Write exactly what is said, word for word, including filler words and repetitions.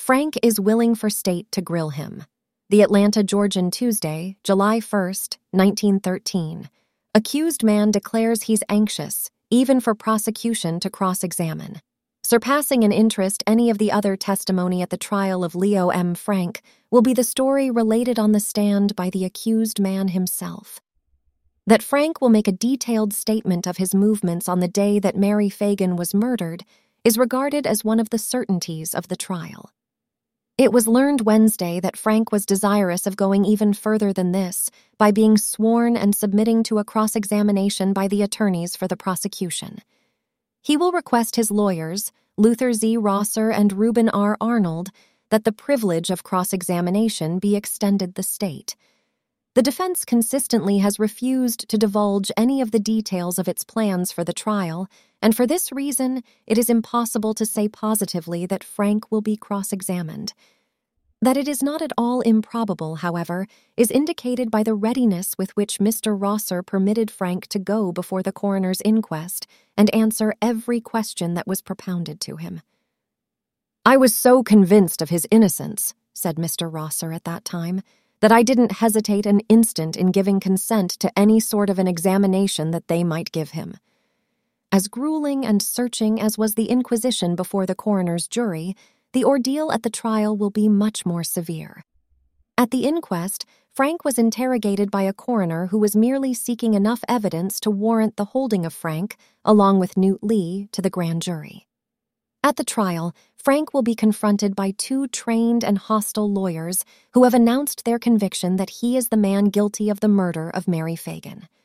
Frank is willing for state to grill him. The Atlanta Georgian, Tuesday, July first, nineteen thirteen. Accused man declares he's anxious, even for prosecution to cross-examine. Surpassing in interest any of the other testimony at the trial of Leo M. Frank will be the story related on the stand by the accused man himself. That Frank will make a detailed statement of his movements on the day that Mary Fagan was murdered is regarded as one of the certainties of the trial. It was learned Wednesday that Frank was desirous of going even further than this by being sworn and submitting to a cross-examination by the attorneys for the prosecution. He will request his lawyers, Luther Z. Rosser and Reuben R. Arnold, that the privilege of cross-examination be extended the state. The defense consistently has refused to divulge any of the details of its plans for the trial, and for this reason, it is impossible to say positively that Frank will be cross-examined. That it is not at all improbable, however, is indicated by the readiness with which Mister Rosser permitted Frank to go before the coroner's inquest and answer every question that was propounded to him. "I was so convinced of his innocence," said Mister Rosser at that time, "that I didn't hesitate an instant in giving consent to any sort of an examination that they might give him." As grueling and searching as was the inquisition before the coroner's jury, the ordeal at the trial will be much more severe. At the inquest, Frank was interrogated by a coroner who was merely seeking enough evidence to warrant the holding of Frank, along with Newt Lee, to the grand jury. At the trial, Frank will be confronted by two trained and hostile lawyers who have announced their conviction that he is the man guilty of the murder of Mary Fagan.